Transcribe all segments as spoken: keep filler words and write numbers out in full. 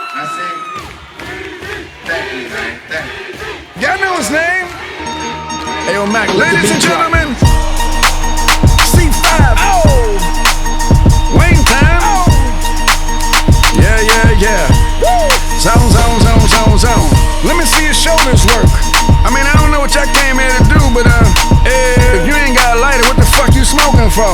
I say, thank you, man. Thank you. Y'all know his name? Hey, yo, Mac, let Ladies the and beat drop. gentlemen, C five. Oh, Wayne time. Oh, yeah, yeah, yeah. Woo. Zone, zone, zone, zone, zone. Let me see your shoulders work. I mean, I don't know what y'all came here to do, but uh, if you ain't got a lighter, what the fuck you smoking for?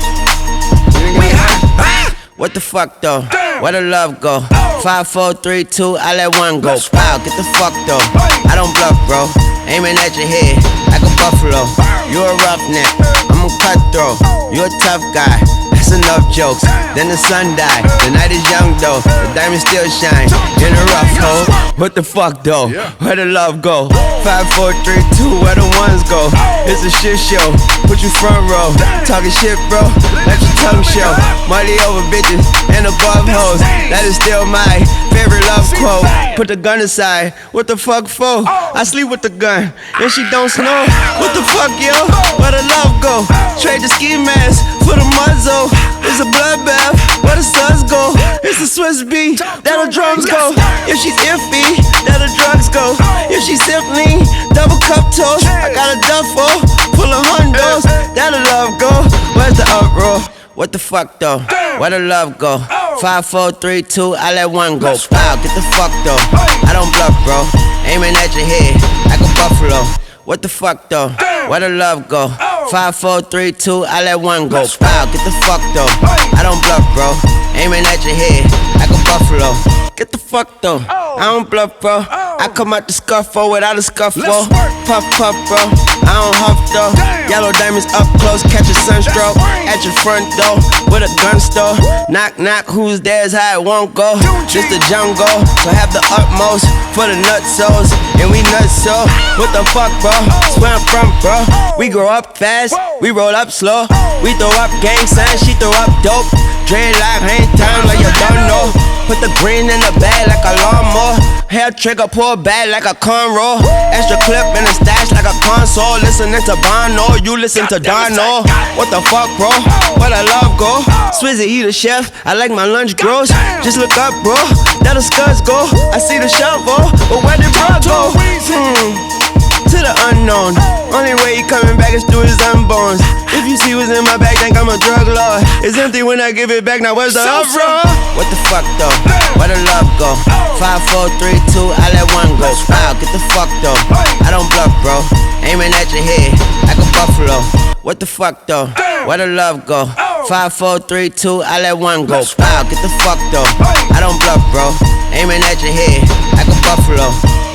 We hot. What the fuck though? Where the love go? Five, four, three, two, I let one go. Wow, get the fuck though. I don't bluff, bro. Aiming at your head like a buffalo. You a roughneck, I'm a cutthroat. You a tough guy. That's enough jokes. Then the sun died. The night is young though. The diamond still shine in a rough hole. What the fuck though? Where the love go? Five, four, three, two, where the ones go? It's a shit show. Put you front row. Talking shit, bro. Let your tongue show. Money over bitches and above hoes. That is still my favorite love quote. Put the gun aside. What the fuck for? I sleep with the gun and she don't snow. What the fuck, yo? Where the love go? Trade the ski mask for the muzzle. It's a bloodbath. Where the suns go? It's a Swiss beat. That the drums go. If she's iffy, that the drugs go. If she's simply double cup toast, I got a duffel full of hundos. That the love go. Where's the uproar? What the fuck though? Where the love go? Five, four, three, two, I let one go. Wow, get the fuck though. I don't bluff, bro. Aiming at your head like a buffalo. What the fuck though? Where the love go? Five, four, three, two, I let one go. Wow, get the fuck though. I don't bluff, bro. Aiming at your head like a buffalo. Get the fuck though. I don't bluff, bro. I come out the scuffle without a scuffle. Puff, puff, bro. I don't huff though. Yellow diamonds up close, catch a sunstroke. At your front door with a gun store. Knock, knock, who's there's how it won't go. Just the jungle, so have the utmost for the nutsos. And we nuts so. What the fuck, bro? That's where I'm from, bro. We grow up fast, we roll up slow. We throw up gang signs, she throw up dope. Dreadlock, hang time like you don't know. Put the green in the bag like a lawnmower. Hair trigger, pull back like a cornrow. Extra clip in the stash like a console. Listening to Bono, you listen to Dono. What the fuck, bro? Where the love go? Swizzy, he the chef, I like my lunch gross. Just look up, bro, that the scuds go. I see the shovel, but where did bro go? Hmm. To the unknown. Only way he coming back is through his unborns. If you see what's in my bag, think I'm a drug lord. It's empty when I give it back, now where's the uproar? What the fuck though? Where the love go? Five, four, three, two, I let one go. Wow, get the fuck though. I don't bluff, bro. Aiming at your head like a buffalo. What the fuck though? Where the love go? Five, four, three, two, I let one go. Wow, get the fuck though. I don't bluff, bro. Aiming at your head like a buffalo.